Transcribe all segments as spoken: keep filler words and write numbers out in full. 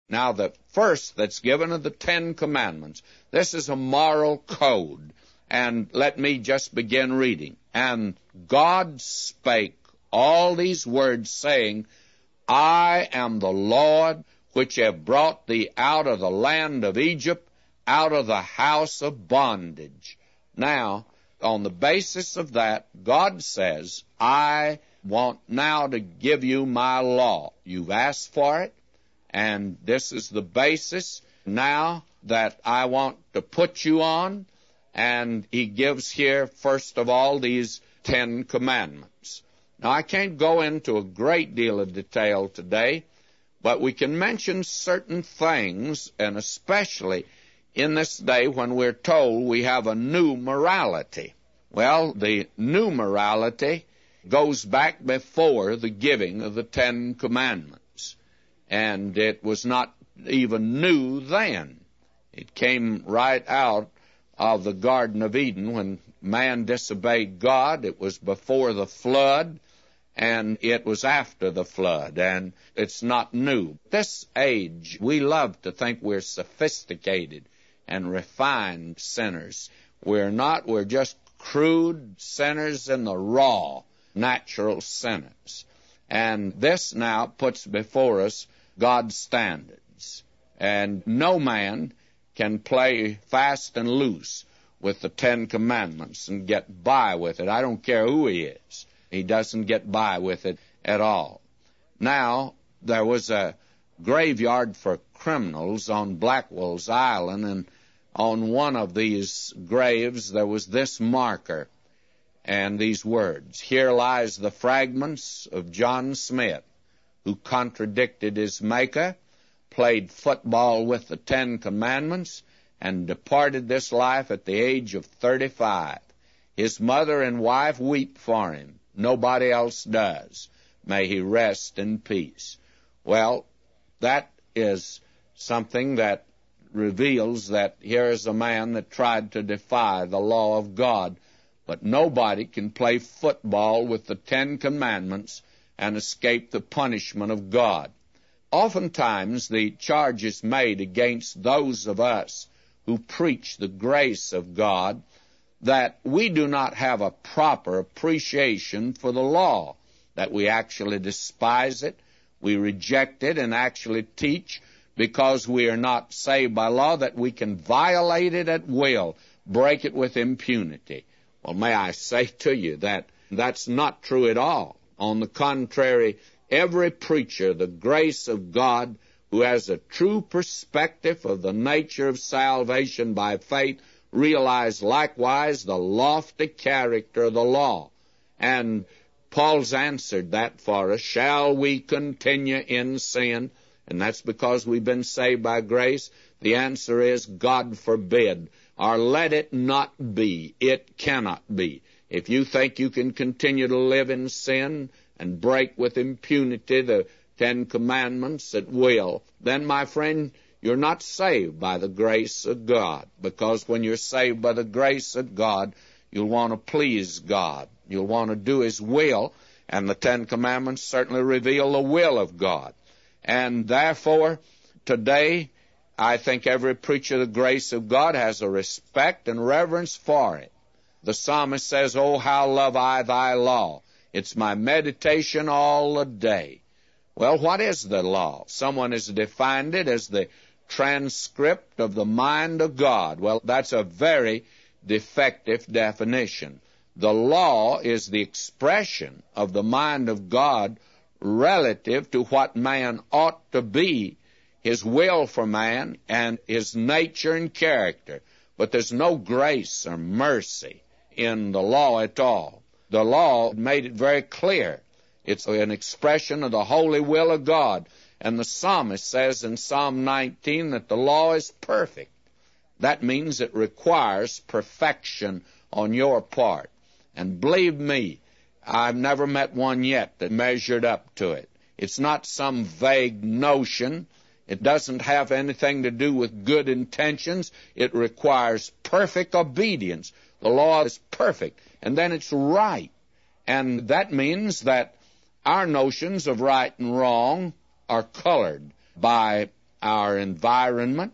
Now, the first that's given of the Ten Commandments, this is a moral code. And let me just begin reading. And God spake all these words, saying, I am the Lord, which have brought thee out of the land of Egypt, out of the house of bondage. Now, on the basis of that, God says, I want now to give you my law. You've asked for it, and this is the basis now that I want to put you on. And he gives here, first of all, these Ten Commandments. Now, I can't go into a great deal of detail today, but we can mention certain things, and especially in this day when we're told we have a new morality. Well, the new morality goes back before the giving of the Ten Commandments, and it was not even new then. It came right out of the Garden of Eden when man disobeyed God. It was before the flood, and it was after the flood, and it's not new. This age, we love to think we're sophisticated and refined sinners. We're not. We're just crude sinners in the raw, natural sinners. And this now puts before us God's standards. And no man can play fast and loose with the Ten Commandments and get by with it. I don't care who he is. He doesn't get by with it at all. Now, there was a graveyard for criminals on Blackwell's Island, and on one of these graves there was this marker and these words, Here lies the fragments of John Smith, who contradicted his Maker, played football with the Ten Commandments, and departed this life at the age of thirty-five. His mother and wife weep for him. Nobody else does. May he rest in peace. Well, that is something that reveals that here is a man that tried to defy the law of God, but nobody can play football with the Ten Commandments and escape the punishment of God. Oftentimes the charge is made against those of us who preach the grace of God that we do not have a proper appreciation for the law, that we actually despise it, we reject it, and actually teach because we are not saved by law that we can violate it at will, break it with impunity. Well, may I say to you that that's not true at all. On the contrary, every preacher, the grace of God, who has a true perspective of the nature of salvation by faith, realize likewise the lofty character of the law. And Paul's answered that for us. Shall we continue in sin? And that's because we've been saved by grace. The answer is God forbid, or let it not be. It cannot be. If you think you can continue to live in sin and break with impunity the Ten Commandments at will, then, my friend, you're not saved by the grace of God, because when you're saved by the grace of God, you'll want to please God. You'll want to do His will, and the Ten Commandments certainly reveal the will of God. And therefore, today, I think every preacher of the grace of God has a respect and reverence for it. The psalmist says, Oh, how love I thy law. It's my meditation all the day. Well, what is the law? Someone has defined it as the transcript of the mind of God. Well, that's a very defective definition. The law is the expression of the mind of God relative to what man ought to be, his will for man, and his nature and character. But there's no grace or mercy in the law at all. The law made it very clear. It's an expression of the holy will of God. And the psalmist says in Psalm nineteen that the law is perfect. That means it requires perfection on your part. And believe me, I've never met one yet that measured up to it. It's not some vague notion. It doesn't have anything to do with good intentions. It requires perfect obedience. The law is perfect, and then it's right. And that means that our notions of right and wrong are colored by our environment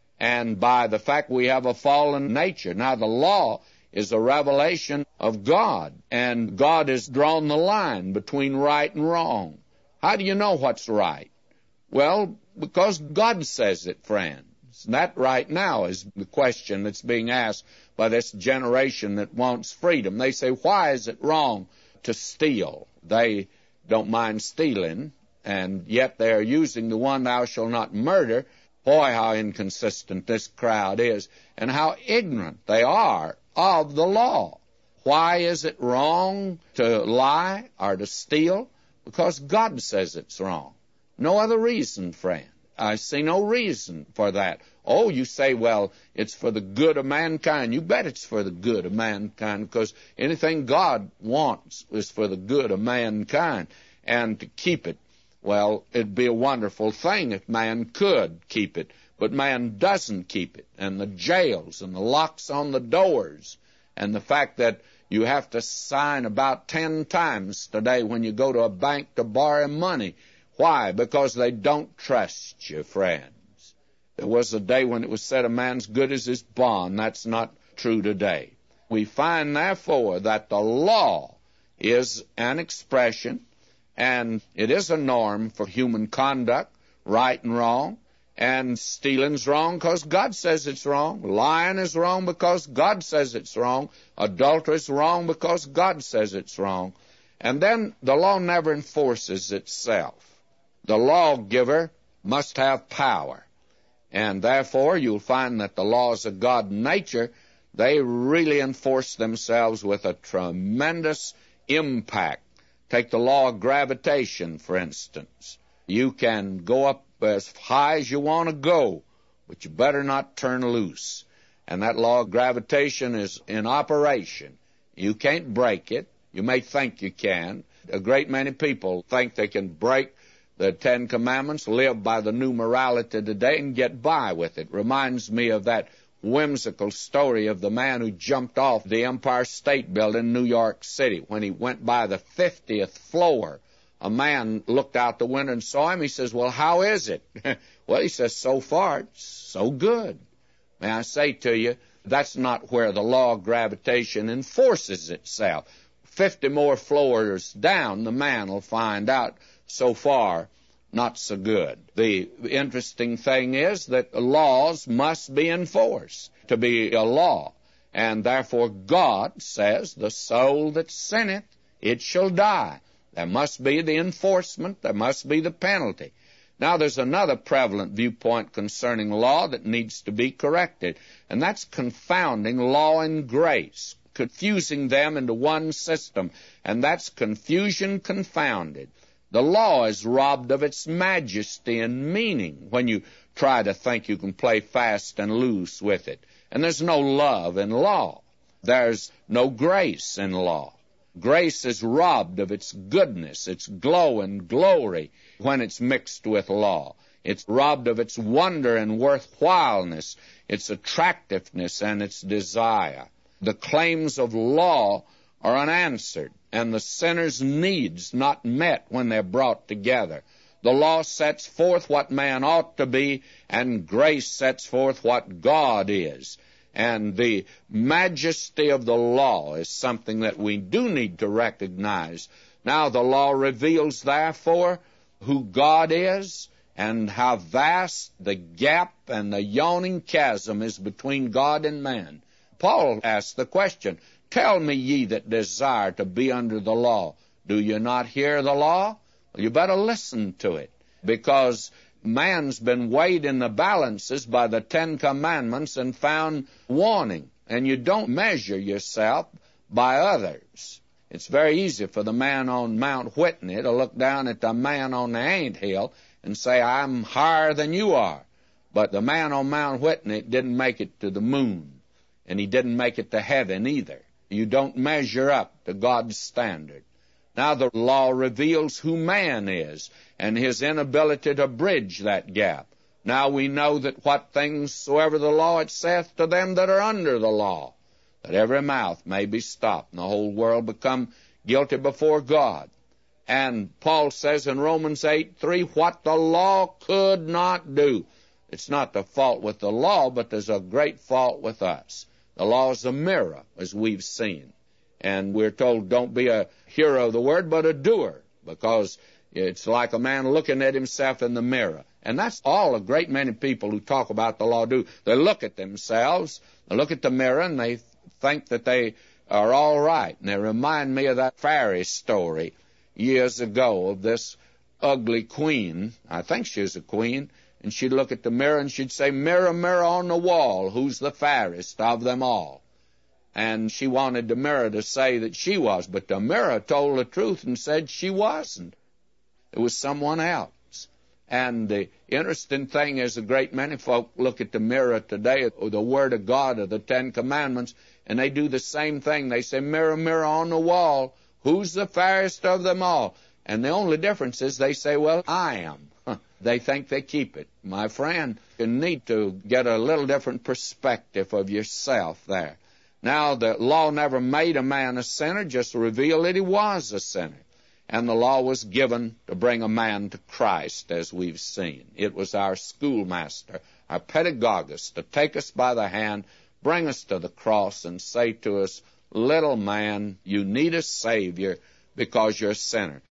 and by the fact we have a fallen nature. Now, the law is a revelation of God, and God has drawn the line between right and wrong. How do you know what's right? Well, because God says it, friends. That right now is the question that's being asked by this generation that wants freedom. They say, why is it wrong to steal? They don't mind stealing, and yet they're using the one, thou shalt not murder. Boy, how inconsistent this crowd is, and how ignorant they are of the law. Why is it wrong to lie or to steal? Because God says it's wrong. No other reason, friend. I see no reason for that. Oh, you say, well, it's for the good of mankind. You bet it's for the good of mankind, because anything God wants is for the good of mankind. And to keep it, well, it'd be a wonderful thing if man could keep it, but man doesn't keep it. And the jails and the locks on the doors and the fact that you have to sign about ten times today when you go to a bank to borrow money. Why? Because they don't trust you, friends. There was a day when it was said a man's good as his bond. That's not true today. We find, therefore, that the law is an expression, and it is a norm for human conduct, right and wrong. And stealing's wrong because God says it's wrong. Lying is wrong because God says it's wrong. Adultery is wrong because God says it's wrong. And then the law never enforces itself. The lawgiver must have power. And therefore, you'll find that the laws of God in nature, they really enforce themselves with a tremendous impact. Take the law of gravitation, for instance. You can go up as high as you want to go, but you better not turn loose. And that law of gravitation is in operation. You can't break it. You may think you can. A great many people think they can break the Ten Commandments, live by the new morality today, and get by with it. Reminds me of that whimsical story of the man who jumped off the Empire State Building in New York City. When he went by the fiftieth floor, a man looked out the window and saw him. He says, well, how is it? Well, he says, so far, it's so good. May I say to you, that's not where the law of gravitation enforces itself. Fifty more floors down, the man will find out, so far, not so good. The interesting thing is that laws must be enforced to be a law. And therefore God says, the soul that sinneth, it shall die. There must be the enforcement. There must be the penalty. Now, there's another prevalent viewpoint concerning law that needs to be corrected, and that's confounding law and grace, confusing them into one system, and that's confusion confounded. The law is robbed of its majesty and meaning when you try to think you can play fast and loose with it. And there's no love in law. There's no grace in law. Grace is robbed of its goodness, its glow and glory when it's mixed with law. It's robbed of its wonder and worthwhileness, its attractiveness and its desire. The claims of law are unanswered, and the sinner's needs not met when they're brought together. The law sets forth what man ought to be, and grace sets forth what God is. And the majesty of the law is something that we do need to recognize. Now, the law reveals, therefore, who God is and how vast the gap and the yawning chasm is between God and man. Paul asked the question, tell me, ye that desire to be under the law, do you not hear the law? Well, you better listen to it, because man's been weighed in the balances by the Ten Commandments and found wanting, and you don't measure yourself by others. It's very easy for the man on Mount Whitney to look down at the man on the anthill and say, I'm higher than you are. But the man on Mount Whitney didn't make it to the moon, and he didn't make it to heaven either. You don't measure up to God's standard. Now the law reveals who man is and his inability to bridge that gap. Now we know that what things soever the law it saith to them that are under the law, that every mouth may be stopped and the whole world become guilty before God. And Paul says in Romans eight three, what the law could not do. It's not the fault with the law, but there's a great fault with us. The law is a mirror, as we've seen. And we're told don't be a hearer of the word, but a doer, because it's like a man looking at himself in the mirror. And that's all a great many people who talk about the law do. They look at themselves, they look at the mirror, and they think that they are all right. And they remind me of that fairy story years ago of this ugly queen. I think she was a queen. And she'd look at the mirror and she'd say, mirror, mirror on the wall, who's the fairest of them all? And she wanted the mirror to say that she was, but the mirror told the truth and said she wasn't. It was someone else. And the interesting thing is a great many folk look at the mirror today, or the Word of God, or the Ten Commandments, and they do the same thing. They say, mirror, mirror on the wall, who's the fairest of them all? And the only difference is they say, well, I am. They think they keep it. My friend, you need to get a little different perspective of yourself there. Now, the law never made a man a sinner, just revealed that he was a sinner. And the law was given to bring a man to Christ, as we've seen. It was our schoolmaster, our pedagogist, to take us by the hand, bring us to the cross, and say to us, little man, you need a Savior because you're a sinner.